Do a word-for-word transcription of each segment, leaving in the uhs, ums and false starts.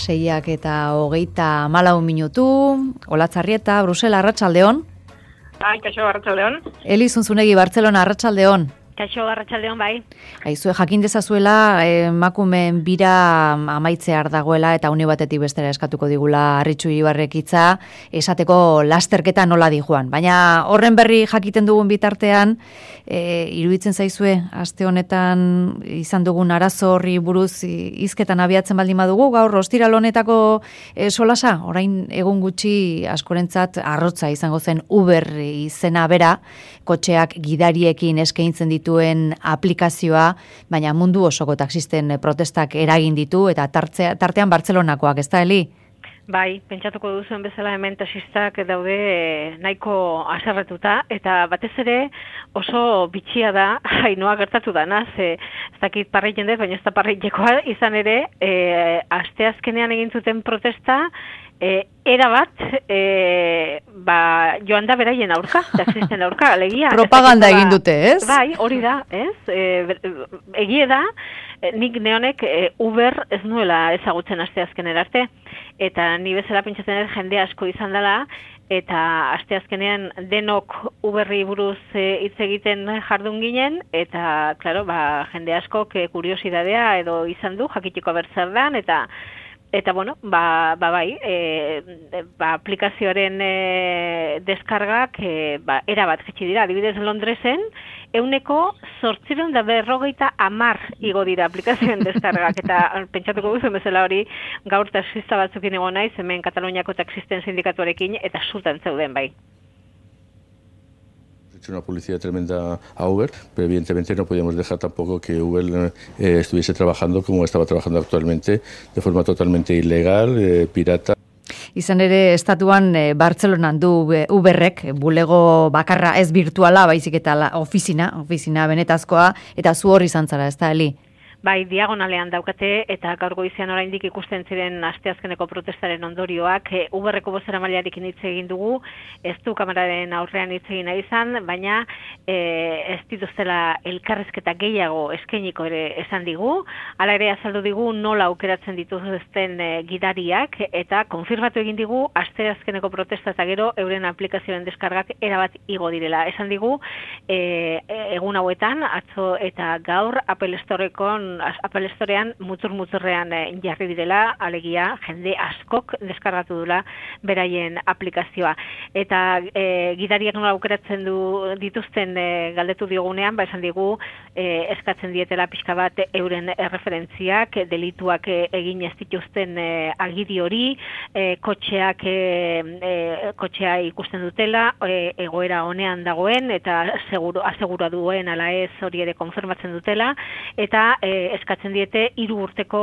seiak eta hogeita malau minutu, Olatzarrieta, Brusela, arratsaldeon. Bai, kaixo, arratsaldeon. Eli Zunzunegi, Bartzelona, arratsaldeon. Kaixo, arratsaldeon, bai. Aizue, jakin dezazuela, emakumeen bira amaitzear dagoela eta une batetik bestera eskatuko digula Arritxu Iribarrek hitza, esateko lasterketa nola di joan. Baina horren berri jakiten dugun bitartean, e, iruditzen zaizue, aste honetan izan dugun arazo horri buruz hizketan abiatzen baldin badugu, gaur ostiral honetako e, solasa, orain egun gutxi askorentzat arrotza izango zen Uber izena bera, kotxeak gidariekin eskaintzen dituen aplikazioa, baina mundu osoko taxisten protestak eragin ditu, eta tartzea, tartean Bartzelonakoak, ez da, Eli? Bai, pentsatuko duzuen bezala hemen taxistak daude nahiko haserretuta, eta batez ere oso bitxia da, hainoa gertatu dana, ze ez dakit parri jendez, baina ez da parri jekoa izan ere, e, asteazkenean egin zuten protesta, E, era bat, e, ba, joan da beraien aurka, taxisten aurka, alegia. Propaganda egin dute, ez? Bai, hori da, ez? E, egie da, nik neonek e, Uber ez nuela ezagutzen asteazken erarte, eta ni bezala pentsatzen dut jende asko izan dela, eta asteazkenean denok Uberri buruz hitz e, egiten jardun ginen, eta, klaro, ba, jende asko kuriosidadea edo izan du, jakitiko bertzer dan, eta Eta, bueno, ba, ba bai, e, ba, aplikazioaren e, deskargak e, ba, erabat jetxi dira. Adibidez Londresen, euneko zortziehun da berrogeita hamar igo dira aplikazioen deskargak. Eta pentsatuko duzu bezala hori, gaur taxista batzukin egon naiz, hemen Kataluniako taxisten sindikatuarekin, eta sutan zeuden bai. Una publicidad tremenda a Uber, pero evidentemente no podíamos dejar tampoco que Uber eh, estuviese trabajando como estaba trabajando actualmente, de forma totalmente ilegal, eh, pirata. Izan ere, estatuan e, Bartzelonan du Uberrek, bulego bakarra ez virtuala, baizik eta la, ofizina, ofizina benetazkoa, eta zu hor izan zara, ez da, Eli? Bai, diagonalean daukate, eta gaur goizean oraindik ikusten ziren asteazkeneko protestaren ondorioak, e, Uberreko bozeramailearekin hitz egin dugu, ez du kameraren aurrean hitz egin nahi izan, baina e, ez dituztela elkarrizketa gehiago eskainiko ere esan digu, hala ere azaldu digu nola aukeratzen dituzten e, gidariak, eta konfirmatu egin digu asteazkeneko protesta eta gero euren aplikazioen deskargak erabat igo direla. Esan digu, e, egun hauetan, atzo eta gaur Apple Storekon Apple Storean mutur-muturrean jarri direla, alegia jende askok deskargatu dula beraien aplikazioa. Eta e, gidariak nola aukeratzen du dituzten e, galdetu diogunean, ba esan digu e, eskatzen dietela pixka bat euren erreferentziak, delituak e, egin ez dituzten e, agiri hori, e, kotxeak e, e, kotxea ikusten dutela, e, egoera honean dagoen, eta seguru, asegura duen ala ez hori ere konfirmatzen dutela, eta e, eskatzen diete hiru urteko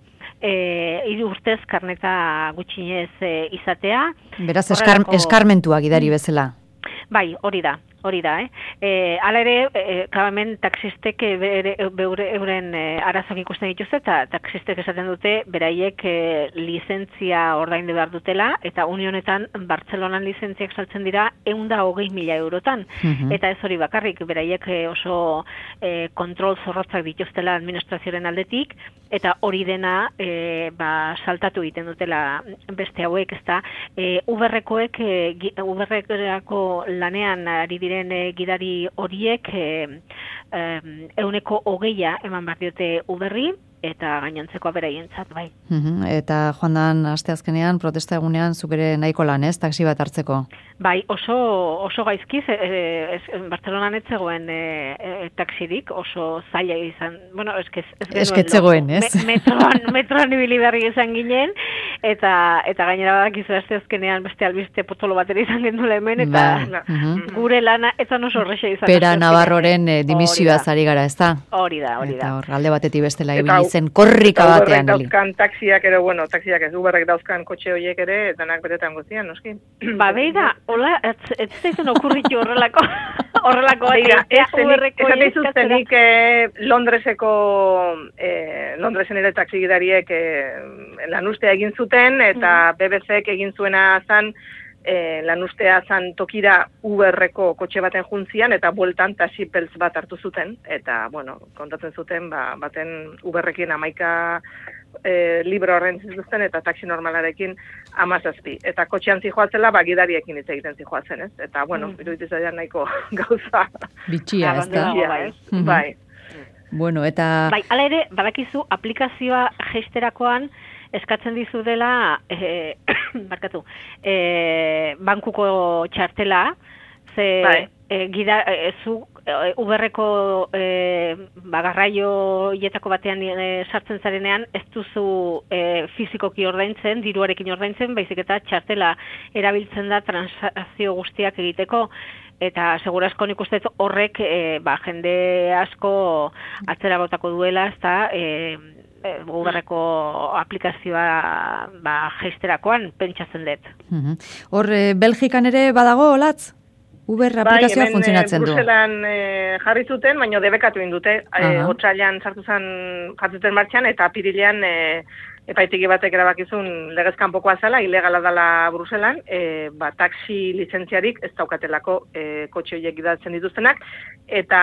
e, hiru urtez karneta gutxienez e, izatea. Beraz, eskar, eskarmentua gidari bezala. Bai, hori da. Hori da, eh? E, ala ere, e, klabamen, taxistek bere, beure, euren e, arazok ikusten dituzte, eta taxistek esaten dute, beraiek e, lizentzia ordaindu behar dutela, eta unionetan Bartzelonan lizentziak saltzen dira ehun eta hogei mila eurotan. Uh-huh. Eta ez hori bakarrik, beraiek e, oso e, kontrol zorrotzak dituztela administrazioaren aldetik, eta hori dena e, ba, saltatu egiten dutela beste hauek, ezta. E, Uberrekoek, e, Uberrekorako lanean ari dira diren e, gidari horiek e, e, euneko hogeia eman behar diote Uberri, eta gainontzeko beraientzat, bai. Uh-huh. Eta joan dan asteazkenean, protesta egunean, zuk ere nahiko lan, ez, taxi bat hartzeko? Bai, oso, oso gaizkiz, e, e, Bartzelonan ez zegoen e, e, taxirik, oso zaila izan, bueno, eskez, ez esketzegoen, ez? Me, metroan, metroan ibili berri izan ginen, eta eta gainera badakizu asteazkenean beste albiste potolo batera izan gendula hemen, eta ba, uh-huh. gure lana etzan oso horrexe izan. Pera Navarroren e, dimisioa zari gara, ez da? Hori da, hori da. Eta hor, alde batetik bestela ibili zen korrika batean. Eta dauzkan taxiak ere, bueno, taxiak ez, Uberrek dauzkan kotxe horiek ere, danak betetan guztian, noski? Ba, beida, hola, ez zaizun okurritu horrelako, horrelako beida, ez zenik Londreseko, eh, Londresen ere taxigidariek eh, lanustea egin zuten, eta B B Cek egin zuena zan, E, lanustea zan tokira Uberreko kotxe baten juntzian, eta bueltan taxi peltz bat hartu zuten, eta, bueno, kontatzen zuten, ba, baten Uberrekin amaika e, libro horren zituzten, eta taxi normalarekin amazazpi. Eta kotxean zijoatzela, ba, gidariekin hitz egiten zijoatzen, ez? Eta, bueno, mm. iruditzen zaidan nahiko gauza. Bitxia, ez da? Bai. Mm-hmm. Bai. Bueno, eta... Bai, ala ere, badakizu, aplikazioa jeisterakoan, eskatzen dizu dela, e, barkatu, e, bankuko txartela, ze bai. e, gida, e, zu e, Uberreko e, bagarraio hietako batean e, sartzen zarenean, ez duzu e, fizikoki ordaintzen, diruarekin ordaintzen, baizik eta txartela erabiltzen da transakzio guztiak egiteko, eta segurazko nik uste horrek e, ba, jende asko atzera botako duela, ez da, e, Uberreko aplikazioa ba, jeisterakoan pentsatzen dut. Hor, e, Belgikan ere badago, Olatz? Uber aplikazioa bai, funtzionatzen du. Bai, hemen Bruselan e, jarri zuten, baina debekatu indute. E, Otsailean sartu zen jartzuten martxan, eta apirilean e, epaitegi batek erabakizun legez kanpokoa zela, ilegala dela Bruselan, e, ba, taxi lizentziarik ez daukatelako e, kotxe horiek gidatzen dituztenak, eta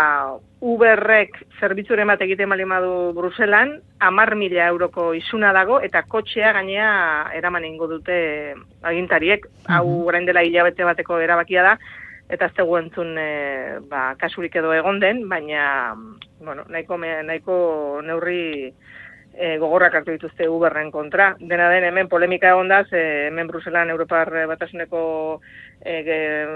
Uberrek zerbitzure bat egiten bali madu Bruselan, hamar mila euroko isuna dago, eta kotxea gainea eraman ingo dute agintariek, hau orain dela hilabete bateko erabakia da, eta ez dugu entzun e, ba, kasurik edo egon den, baina bueno, nahiko, nahiko neurri E, gogorrak hartu dituzte Uberren kontra. Dena den hemen polemika egon da, hemen Bruselan Europar Batasuneko e, ge,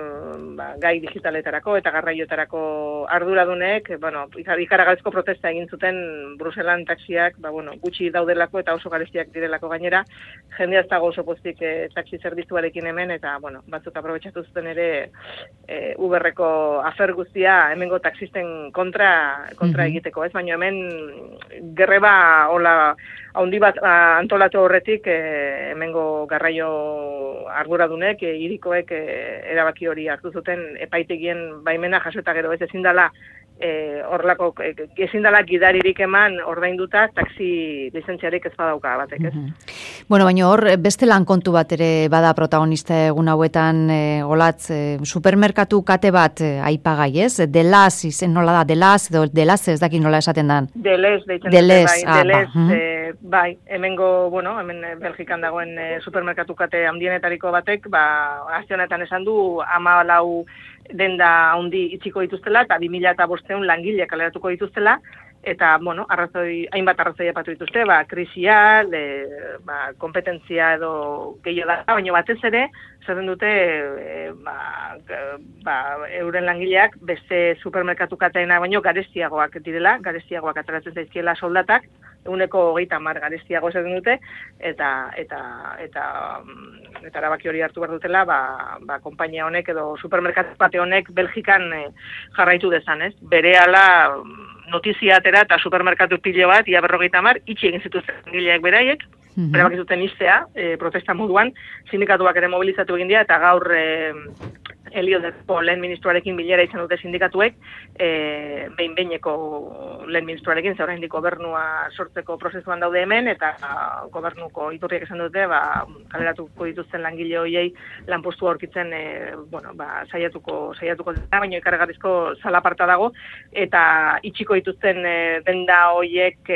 ba, gai digitaletarako eta garraioetarako arduradunek, bueno, ikaragarrizko protesta egin zuten Bruselan taxiak, ba, bueno, gutxi daudelako eta oso garestiak direlako gainera, jendea ez dago oso pozik e, taxi zerbitzuarekin hemen, eta bueno, batzuk aprobetxatu zuten ere e, Uberreko afer guztia hemengo taxisten kontra, kontra mm-hmm. egiteko, ez? Baina hemen gerreba hola haundi bat antolatu horretik e, hemengo garraio arduradunek, e, hirikoek e, erabaki hori hartu zuten epaitegien baimena jaso eta gero ez ezin dela e, horlako e, ezin dela gidaririk eman ordainduta taxi lizentziarik ez badauka batek, ez? Mm-hmm. Bueno, baina hor beste lan kontu bat ere bada protagonista egun hauetan e, Olatz, e, supermerkatu kate bat e, aipagai, ez? Delaz, izen nola da, Delaz edo Delaz ez dakit nola esaten dan. Delez, deitzen Delez, bai, ah, Delez, ba. e, bai, hemengo, bueno, hemen Belgikan dagoen e, supermerkatu kate handienetariko batek, ba, aste honetan esan du ama lau denda handi itxiko dituztela, eta bi mila bostehun langile kaleratuko dituztela, eta, bueno, arrazoi, hainbat arrazoi epatu dituzte, ba, krisia, le, ba, kompetentzia edo gehiago da, baina batez ere, zaten dute, e, ba, ba, euren langileak beste supermerkatu kateena baino garestiagoak direla, garestiagoak ateratzen zaizkiela soldatak, eguneko hogeita hamar garestiago esaten dute, eta eta eta eta erabaki hori hartu behar dutela, ba, ba, konpainia honek edo supermerkatu kate honek Belgikan e, jarraitu dezan, ez? Berehala notizia atera eta supermerkatu pilo bat, ia berrogeita hamar, itxi egin zituzten langileak beraiek, mm-hmm. erabaki zuten iztea, e, protesta moduan, sindikatuak ere mobilizatu egin dira, eta gaur e, Eliodeko lehen ministroarekin bilera izan dute sindikatuek, e, behin-behineko lehen ministroarekin, ze oraindik gobernua sortzeko prozesuan daude hemen, eta gobernuko iturriak esan dute, ba, kaleratuko dituzten langile horiei lanpostua aurkitzen, e, bueno, ba, saiatuko, saiatuko dira, baina ikargarrizko zalaparta dago, eta itxiko dituzten e, denda horiek e,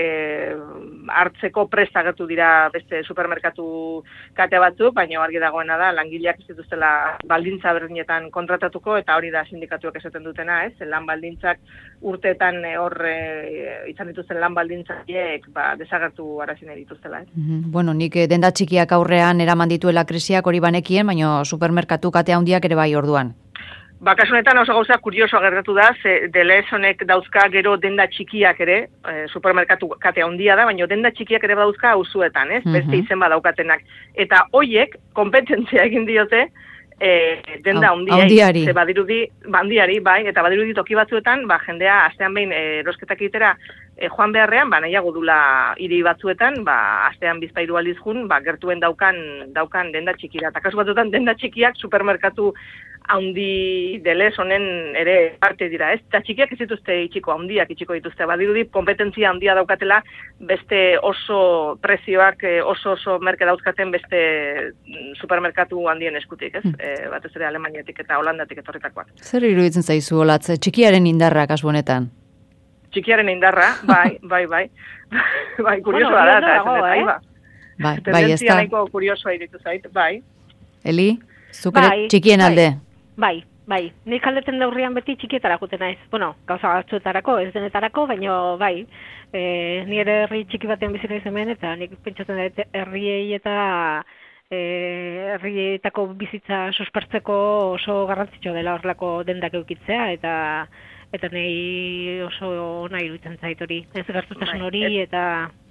hartzeko prest agertu dira beste supermerkatu kate batzuk, baina argi dagoena da, langileak ez dituztela baldintza berdinetan kontratatuko, eta hori da sindikatuak esaten dutena, ez? Lan baldintzak urteetan hor e, izan dituzten lan baldintzaiek ba, desagertu arazine dituztela, ez? Mm-hmm. Bueno, nik denda txikiak aurrean eraman dituela krisiak hori banekien, baina supermerkatu kate handiak ere bai orduan. Ba, kasunetan oso gauza kurioso gertatu da, ze Delez honek dauzka gero denda txikiak ere, e, supermerkatu kate handia da, baina denda txikiak ere dauzka auzuetan, ez? Mm-hmm. Beste izen badaukatenak. Eta hoiek, konpetentzia egin diote, E, denda handiari, ze badirudi, bandiari, bai, eta badirudi toki batzuetan, ba, jendea astean behin e, erosketak egitera e, joan beharrean, ba, nahiago dula hiri batzuetan, ba, astean bizpairu aldiz jun, ba, gertuen daukan, daukan denda txikira. Eta kasu batzuetan denda txikiak supermerkatu handi Delez honen ere parte dira, ez? Eta txikiak ez dituzte itxiko, handiak itxiko dituzte, badirudi kompetentzia handia daukatela, beste oso prezioak, oso oso merke dauzkaten beste supermerkatu handien eskutik, ez? Hmm. E, batez ere Alemaniatik eta Holandatik etorritakoak. Zer iruditzen zaizu, Olatz, txikiaren indarra kasu honetan? txikiaren indarra, bai, bai, bai. Bai, kuriosoa da, eta ez da, bai. Bai, bai, ez da. Tendentzia nahiko kuriosoa iritu zait, bai. Eli, zuk ere txikien alde? Bai, bai. Nik aldeten daurrian beti txikietara juten naiz. Bueno, gauza batzuetarako, ez denetarako, baina bai. E, ni ere herri txiki batean bizi naiz hemen, eta nik pentsatzen dut herriei eta e, herrietako bizitza suspertzeko oso garrantzitsua dela horrelako dendak eukitzea, eta eta nahi oso nahi iruditzen zait hori. Ez gertutasun hori, eta...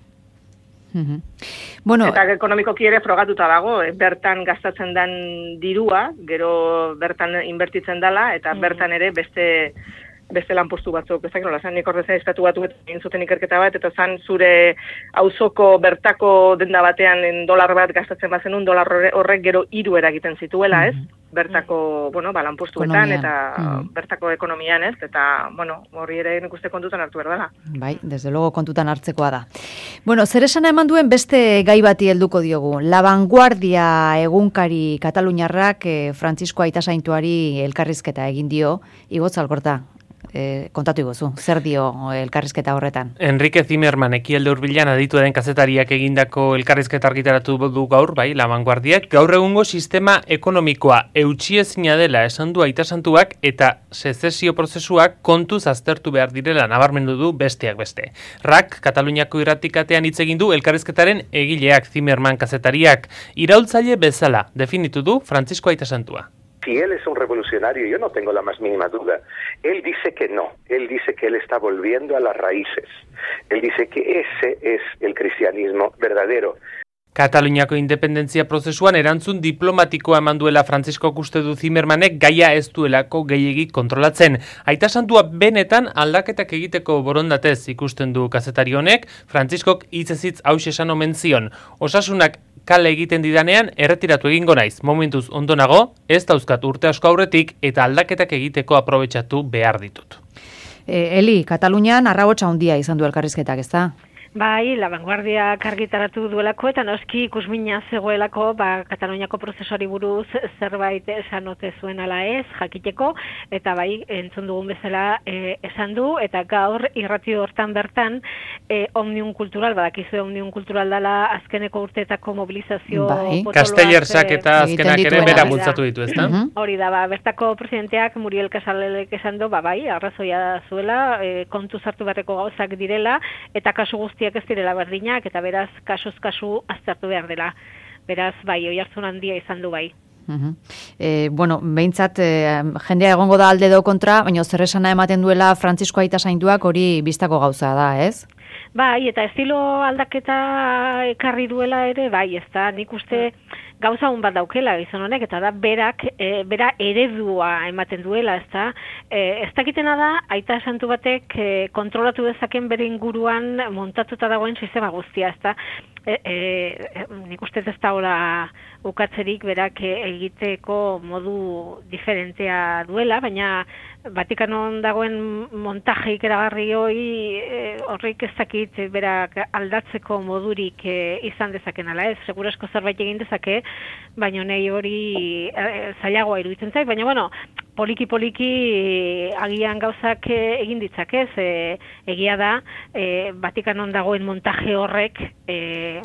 Mm-hmm. Bueno, eta ekonomikoki ere frogatuta dago, eh? Bertan gastatzen den dirua, gero bertan inbertitzen dela, eta mm-hmm. bertan ere beste beste lanpostu batzuk, ez dakit nola, zan nik horrezen estatu batu egin zuten ikerketa bat, eta zan zure auzoko bertako denda batean dolar bat gastatzen bazenun, dolar horrek gero hiru eragiten zituela, ez? Mm-hmm. Bertako, bueno, ba, lanpostuetan eta mm-hmm. bertako ekonomian, ez? Eta, bueno, horri ere nik uste kontutan hartu behar dela. Bai, desde luego kontutan hartzekoa da. Bueno, zer esana eman duen beste gai bati helduko diogu. La Vanguardia egunkari Kataluniarrak eh, Frantzisko Aita Saintuari elkarrizketa egin dio, Igotz Alkorta. Eh, kontatu iguzu, zer dio elkarrizketa horretan? Enrique Zimmerman ekialde hurbilan aditu den kazetariak egindako elkarrizketa argitaratu du gaur, bai, La Vanguardiak, gaur egungo sistema ekonomikoa eutxiezina dela esan du Aita Santuak eta sezesio prozesuak kontuz aztertu behar direla nabarmendu du besteak beste. Rak, Kataluniako irratikatean hitz egin du elkarrizketaren egileak Zimmerman kazetariak, iraultzaile bezala definitu du Francisco Aita Santua. Si él es un revolucionario, yo no tengo la más mínima duda. Él dice que no, él dice que él está volviendo a las raíces. Él dice que ese es el cristianismo verdadero. Kataluniako independentzia prozesuan erantzun diplomatikoa eman duela Frantziskok uste du Zimmermanek gaia ez duelako gehiegi kontrolatzen. Aita Santua benetan aldaketak egiteko borondatez ikusten du kazetari honek, Frantziskok hitzez hitz hauxe esan omen zion. Osasunak kale egiten didanean erretiratu egingo naiz. Momentuz ondo nago, ez dauzkat urte asko aurretik eta aldaketak egiteko aprobetxatu behar ditut. E, Eli, Katalunian arrabotsa handia izan du elkarrizketak, ez da? Bai, La Vanguardia argitaratu duelako eta noski ikusmina zegoelako, ba, Kataluniako prozesuari buruz zerbait esan ote zuen ala ez, jakiteko, eta bai, entzun dugun bezala e, esan du, eta gaur irratio hortan bertan e, Omnium Kultural, badakizu Omnium Kultural dela azkeneko urteetako mobilizazio bai. Castellersak eta azkenak ere bera bultzatu ditu, ezta? Uh-huh. Hori da, ba, bertako presidenteak Muriel Casalelek esan du, ba, bai, arrazoia zuela, e, kontu zartu beharreko gauzak direla, eta kasu guzti ez direla berdinak, eta beraz, kasuz kasu aztertu behar dela. Beraz, bai, oihartzun handia izan du bai. Uh-huh. E, bueno, behintzat, e, jendea egongo da alde do kontra, baina zer esana ematen duela Frantzisko Aita Saintuak hori biztako gauza da, ez? Bai, eta estilo aldaketa ekarri duela ere, bai, ez da, nik uste gauza hon bat daukela gizon honek, eta da, berak, e, bera eredua ematen duela, ez da, e, ez dakitena da, Aita Santu batek e, kontrolatu dezaken bere inguruan montatuta dagoen sistema guztia, ez da, e, e, nik uste ez da hola ukatzerik berak egiteko modu diferentea duela, baina Vatikanon dagoen montajeik eragarri hori e, horrik ez dakit berak aldatzeko modurik e, izan dezaken ala ez, segurasko zerbait egin dezake, baina nahi hori e, zailagoa iruditzen zait, baina bueno, poliki-poliki e, agian gauzak e, egin ditzakez, e, egia da, e, Vatikanon dagoen montaje horrek, e,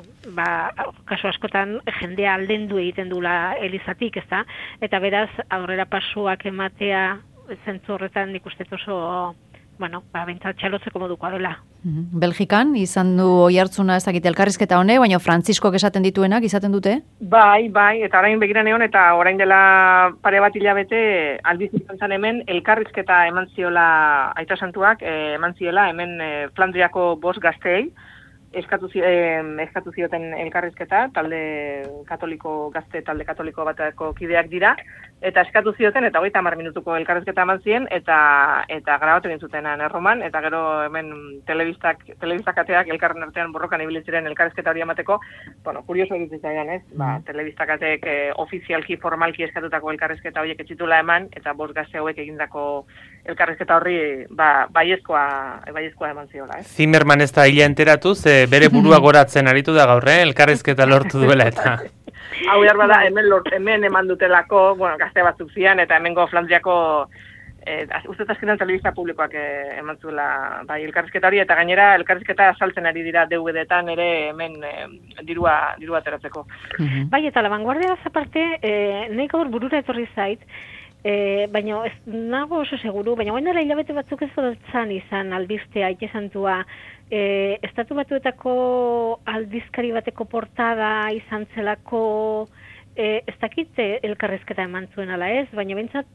ba, kasu askotan jendea aldendu egiten dula elizatik, ez da, eta beraz aurrera pasuak ematea zentzu horretan nik uste oso, bueno, ba, bentsat txalotzeko modukoa dela. Mm-hmm. Belgikan, izan du oihartzuna ez dakit elkarrizketa honek, baina Frantziskok esaten dituenak, izaten dute? Bai, bai, eta orain begiran egon, eta orain dela pare bat hilabete aldiz izan zen hemen elkarrizketa eman ziola Aita Santuak, eh, eman ziola hemen eh, Flandriako bost gazteei, eskatu, eh, eskatu zioten elkarrizketa, talde katoliko, gazte talde katoliko bateko kideak dira, eta eskatu zioten, eta hogeita hamar minutuko elkarrizketa eman zien, eta eta grabatu egin zuten erroman, eta gero hemen telebistak, telebistakateak elkarren artean borrokan ibilitziren elkarrizketa hori emateko, bueno, kurioso egitzen zaidan, ez? Ba, telebistakateek eh, ofizialki, formalki eskatutako elkarrizketa horiek etxitula eman, eta bost gazte hauek egindako elkarrizketa horri ba, baiezkoa, baiezkoa eman ziola, ez? Zimmerman ez da hila enteratu, ze bere burua goratzen aritu da gaur, eh? Elkarrizketa lortu duela eta... Hau behar bada, hemen, lort, hemen eman dutelako, bueno, gazte batzuk zian, eta hemengo Flandriako E, uste azkenean telebista publikoak e, eman zuela bai, elkarrizketa hori, eta gainera elkarrizketa saltzen ari dira D V D-etan ere hemen e, dirua, dirua ateratzeko. Mm-hmm. Bai, eta La Vanguardia aparte, e, nahi gaur burura etorri zait, e, baina ez nago oso seguru, baina guen dela hilabete batzuk ez dodatzen izan albistea, ikesantua, e, estatu batuetako aldizkari bateko portada izan zelako. E, ez dakit elkarrezketa eman zuen ala ez, baina bintzat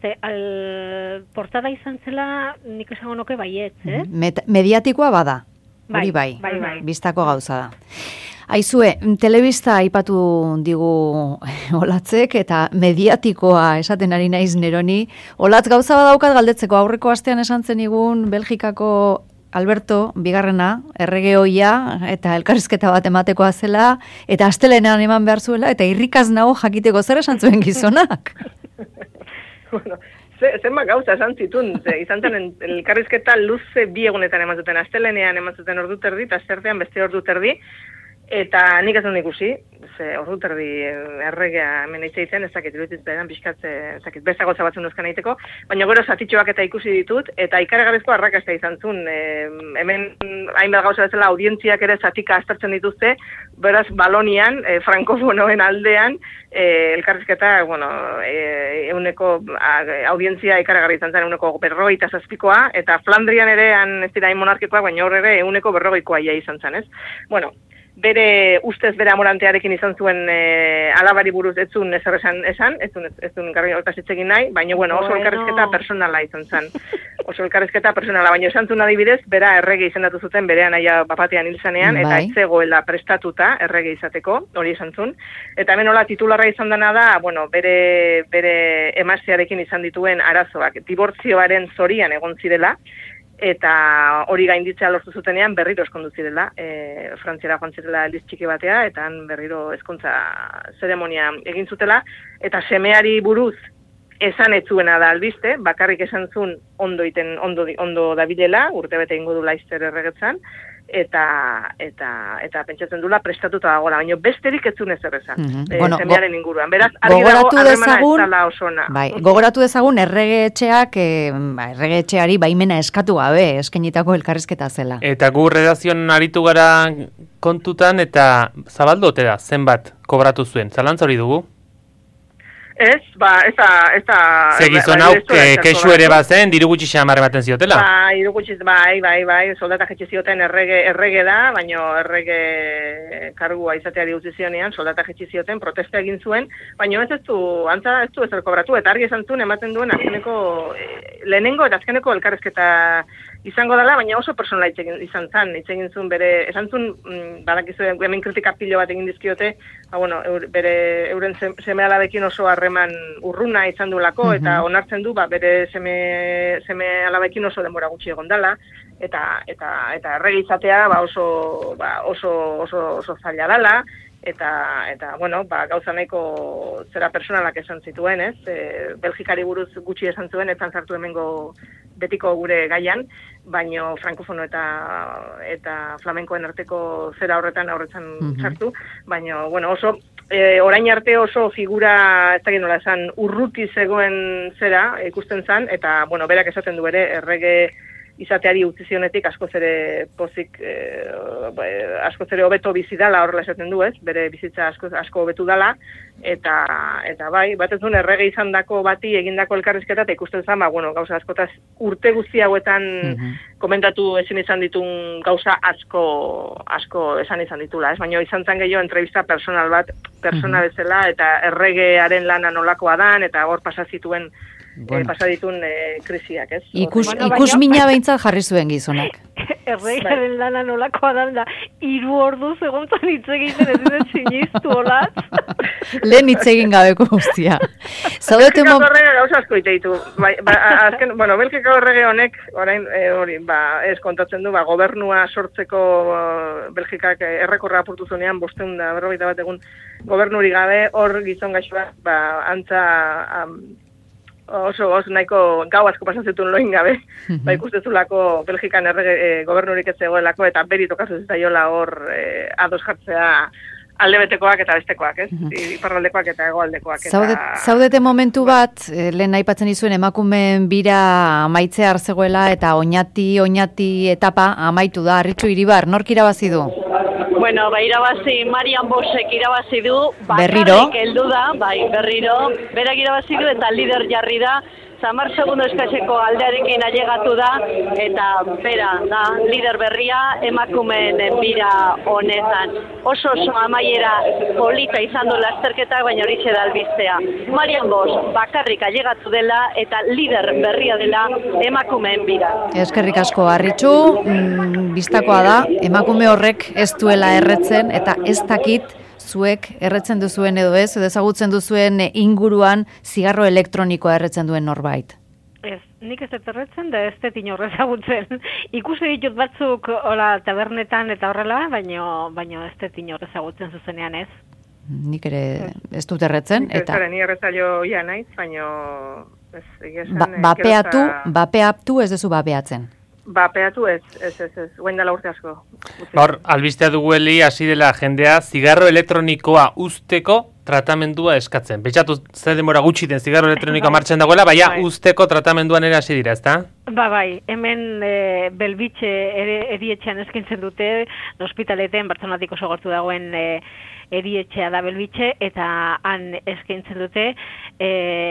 al portada izan zela nik esango nuke baietz, eh? Met, mediatikoa bada, hori bai, bai, bai, bai. Biztako gauza da. Aizue, telebista aipatu digu Olatzek eta mediatikoa esaten ari naiz neroni. Olatz gauza badaukat galdetzeko, aurreko astean esan zenigun Belgikako Alberto, bigarrena, errege hoia, eta elkarrizketa bat ematekoa zela, eta astelenean eman behar zuela, eta irrikaz nago jakiteko zer esan zuen gizonak. Bueno, zenbat gauza esan zitun, ze, izan zen elkarrizketa luze bi egunetan eman zuten, astelenean eman zuten ordu terdi, eta asteartean beste ordu terdi, eta nik ez dut ikusi, ze ordu terdi erregea hemen eitze ditzen, ez dakit, iruditz bedan pixkat, ez dakit, besta gauza batzun duzkan egiteko, baina gero zatitxoak eta ikusi ditut, eta ikaragarrizko arrakasta izan zuen, e, hemen hainbat gauza bezala audientziak ere zatika astartzen dituzte, beraz balonian, e, frankofonoen aldean, e, elkarrizketa, bueno, e, euneko a, audientzia ikaragarri izan zen, euneko berrogei eta zazpikoa, eta Flandrian ere, han ez dira monarkikoa, baina hor ere euneko berrogeikoa ia izan zen, ez? Bueno, bere ustez bere amorantearekin izan zuen e, alabari buruz ez zuen ezer esan, esan ez zuen, ez zuen garri hortaz egin nahi, baina bueno, oso bueno. elkarrizketa personala izan zen. Oso elkarrizketa personala, baina esan zuen adibidez, bera errege izendatu zuten, bere anaia bapatean hil zanean, eta ez zegoela prestatuta errege izateko, hori esan zuen. Eta hemen hola titularra izan dena da, bueno, bere, bere emaztearekin izan dituen arazoak, dibortzioaren zorian egon zirela, eta hori gainditzea lortu zutenean berriro eskondu zirela, e, Frantziara joan zirela eliz txiki batea, eta han berriro ezkontza zeremonia egin zutela, eta semeari buruz esan ez zuena da albiste, bakarrik esan zuen ondo iten, ondo, ondo dabilela, urte bete ingo du laizter erregetzan, eta eta eta pentsatzen dula prestatuta dagoela, baina besterik ez zuen ezer esan, mm -hmm. e, bueno, semearen go inguruan. Beraz, argi dago harremana ez dela oso ona. Bai, gogoratu dezagun erregeetxeak, e, ba, erregeetxeari baimena eskatu gabe, eskenitako elkarrizketa zela. Eta gu redazioan aritu gara kontutan, eta zabaldu ote da, zenbat kobratu zuen, zalantza hori dugu? Ez, ba, ez da... Ez da Ze gizon hau, kesu ere bazen, diru gutxi xamar ematen ziotela? Ba, diru gutxi, bai, bai, bai, soldata jetxe zioten errege, errege da, baina errege kargua izateari utzi zionean, soldata jetxe zioten, protesta egin zuen, baina ez ez du, antza ez du ezer kobratu, eta argi esan zuen, ematen duen azkeneko, eh, lehenengo eta azkeneko elkarrezketa izango dela, baina oso personala izan zan, hitz egin zuen bere, esan zuen, mm, badakizu, hemen kritika pilo bat egin dizkiote, ba, bueno, eur, bere, euren seme alabekin oso harreman urruna izan duelako, mm -hmm. eta onartzen du, ba, bere seme, seme alabekin oso denbora gutxi egon dela, eta, eta, eta errege izatea, ba, oso, ba, oso, oso, oso zaila dela, eta, eta, bueno, ba, gauza nahiko zera personalak esan zituen, ez? E, Belgikari buruz gutxi esan zuen, etzan zartu hemengo betiko gure gaian, baino frankofono eta eta flamenkoen arteko zera horretan aurretzen mm-hmm. sartu, baino, bueno, oso, e, orain arte oso figura, ez da nola esan, urruti zegoen zera ikusten zan, eta, bueno, berak esaten du ere, errege izateari utzi zionetik askoz ere pozik, eh, askoz ere hobeto bizi dala, horrela esaten du, ez? Bere bizitza asko asko hobetu dala, eta eta bai, bat ez duen errege izandako bati egindako elkarrizketa, eta ikusten zen, ba, bueno, gauza askotaz urte guzti hauetan mm-hmm. komentatu ezin izan ditun gauza asko asko esan izan ditula, ez? Baina izan zen gehiago entrevista personal bat, persona mm-hmm. bezala, eta erregearen lana nolakoa dan, eta hor pasa zituen bueno. e, pasaditun e, krisiak, ez? Ikus, bueno, ikus baina... mina behintzat jarri zuen gizonak. Erregaren lana nolakoa da, hiru ordu seguntan hitz egiten ez dut sinistu olatz. Lehen hitz egin gabeko guztia. Zaudete mo... Belgika gauza asko ite ditu. Ba, ba, azken, bueno, Belgika horrege honek, orain, e, hori, ba, ez kontatzen du, ba, gobernua sortzeko uh, Belgikak errekorra apurtu zunean, bosteun da, berrogeita bat egun gobernuri gabe, hor gizon gaixoa, ba, antza... Um, oso, oso nahiko gau asko pasazitun loin gabe, mm-hmm. ba ikustezulako Belgikan errege e, gobernurik ez zegoelako, eta beri tokazu zitaiola hor e, ados jartzea alde betekoak eta bestekoak, ez? Iparraldekoak eta hegoaldekoak. Eta... Zaudet, zaudete momentu bat, eh, lehen aipatzen dizuen emakumeen bira amaitzea hartzegoela eta oinati, oinati etapa amaitu da, Arritxu Iribar, nork irabazi du? Bueno, ba, irabazi, Marian Bosek irabazi du, berriro, bakarrik heldu da, bai, berriro, berak irabazi du eta lider jarri da, Zamar segundo eskaseko aldearekin ailegatu da, eta bera, da, lider berria emakumeen bira honetan. Oso oso amaiera polita izan du lasterketak, baina horixe da albistea. Marian Bos, bakarrik ailegatu dela, eta lider berria dela emakumeen bira. Eskerrik asko, Arritxu, mm, bistakoa da, emakume horrek ez duela erretzen, eta ez dakit, zuek erretzen duzuen edo ez, edo ezagutzen duzuen inguruan zigarro elektronikoa erretzen duen norbait? Ez, nik ez dut erretzen, da ez dut inorre ezagutzen. Ikusi ditut batzuk hola tabernetan eta horrela, baino, baino ez dut inorre ezagutzen zuzenean ez. Nik ere ez dut erretzen. Nik eta... ni erretzaio ia naiz, baino... Ez, esan, ba, bapeatu, eta... bapeatu ez duzu bapeatzen. Bapeatu ez, ez, ez, ez, guen dela urte asko. Hor, albistea dugueli hasi dela jendea, zigarro elektronikoa usteko tratamendua eskatzen. Betxatu ze demora gutxi den zigarro elektronikoa martxan dagoela, baina bai. Usteko tratamenduan ere hasi dira, ezta? Ba bai, hemen e, Belbitxe ere erietxean eskintzen dute, ospitaleten Bartzonatik oso gortu dagoen e, erietxea da Belbitxe, eta han eskintzen dute, e,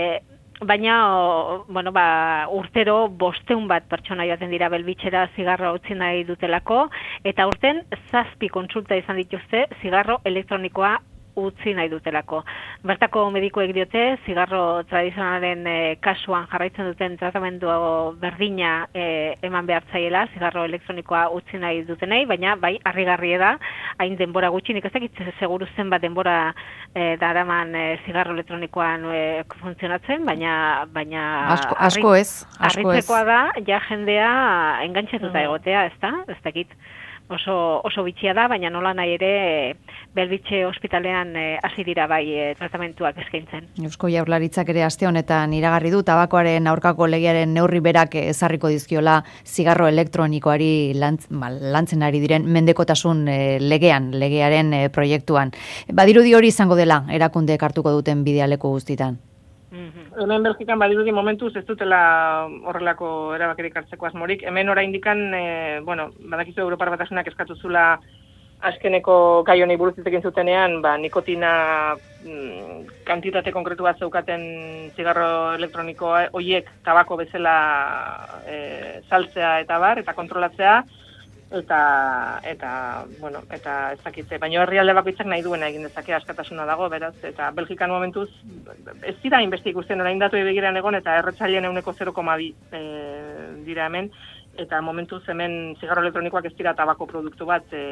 baina, o, bueno, ba, urtero bosteun bat pertsona joaten dira Belbitxera zigarro utzi nahi dutelako, eta urten zazpi kontsulta izan dituzte zigarro elektronikoa utzi nahi dutelako. Bertako medikuek diote, zigarro tradizionalen e, kasuan jarraitzen duten tratamendu berdina e, eman behar zaiela, zigarro elektronikoa utzi nahi dutenei, baina bai, harrigarria da, hain denbora gutxi, nik ez dakit seguru zenbat denbora e, daraman e, zigarro elektronikoan e, funtzionatzen, baina, baina asko, asko ez, asko ez. Harritzekoa da, ja jendea engantzatuta egotea, ez da? Ez dakit. Oso, oso bitxia da, baina nola nahi ere Belbitxe ospitalean hasi e, dira bai e, tratamentuak eskaintzen. Eusko Jaurlaritzak ere aste honetan iragarri du tabakoaren aurkako legearen neurri berak ezarriko dizkiola zigarro elektronikoari lantz, ba, lantzen ari diren mendekotasun e, legean, legearen e, proiektuan. Badirudi hori izango dela erakundeek hartuko duten bidealeko guztitan. Hemen Belgikan badirudi momentuz ez dutela horrelako erabakirik hartzeko asmorik. Hemen oraindikan, e, bueno, badakizu Europar Batasunak eskatu zula azkeneko gai honi buruz hitz egin zutenean, ba, nikotina mm, kantitate konkretu bat zeukaten zigarro elektroniko hoiek tabako bezala e, saltzea eta bar, eta kontrolatzea, eta eta bueno, eta ez dakitze, baina herrialde bakoitzak nahi duena egin dezake, askatasuna dago, beraz, eta Belgikan momentuz ez dira inbeste ikusten, orain datuei begiran egon, eta erretzaileen ehuneko zero koma bi e, dira hemen, eta momentuz hemen zigarro elektronikoak ez dira tabako produktu bat e,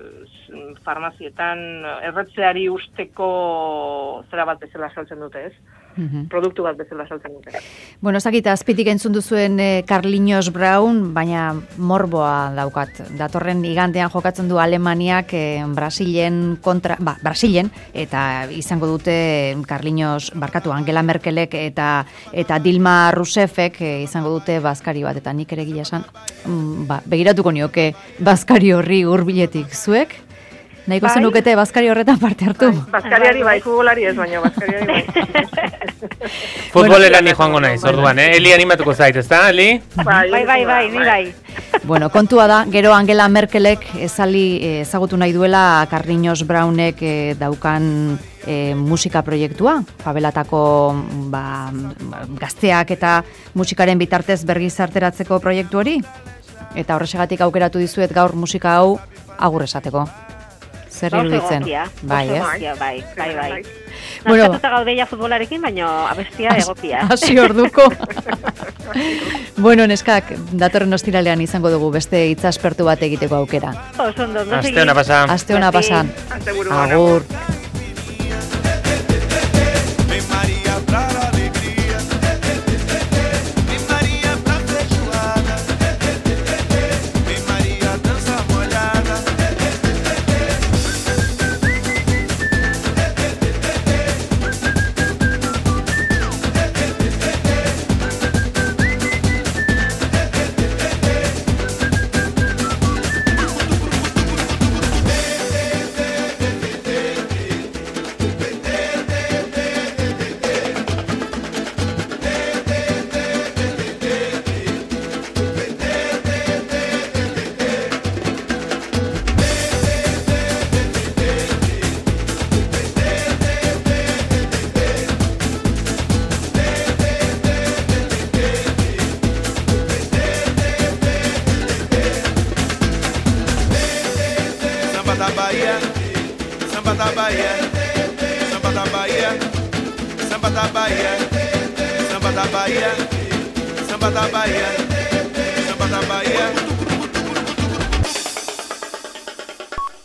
farmazietan erretzeari usteko zera bat bezala saltzen dute, ez? Mm-hmm. Produktu bat bezala saltzen dute. Bueno, zakita, azpitik entzun duzuen eh, Carlinhos Brown, baina morboa daukat. Datorren igandean jokatzen du Alemaniak eh, Brasilen kontra, ba, Brasilen, eta izango dute Carlinhos, barkatu, Angela Merkelek eta eta Dilma Rousseffek eh, izango dute bazkari bat, eta nik ere gila esan, mm, ba, begiratuko nioke bazkari horri hurbiletik zuek, nahiko bai. Zenukete bazkari horretan parte hartu. Bai, bazkariari bai, futbolari ez, baina bazkariari bai. Futbolera ni joango naiz, orduan, eh? Eli animatuko zait, ezta, Eli? Bai, bai, bai, bai, ni bai. Bueno, kontua da, gero Angela Merkelek ezali ezagutu nahi duela Carlinhos Brownek eh, daukan eh, musika proiektua, fabelatako ba, gazteak eta musikaren bitartez bergizarteratzeko proiektu hori. Eta horrexegatik aukeratu dizuet gaur musika hau agur esateko. Zer iruditzen? Bai, ez? Bai, bai, bai. Bueno, naskatuta gaudeia futbolarekin, baina abestia egokia. Hasi orduko. Bueno, neskak, datorren ostiralean izango dugu beste hitzaspertu bat egiteko aukera. Oso ondo, ondo segi. Aste ona pasa. Aste ona pasa. Agur. da Bahia, samba da Bahia, samba da Bahia, samba da Bahia, samba da Bahia, samba da Bahia.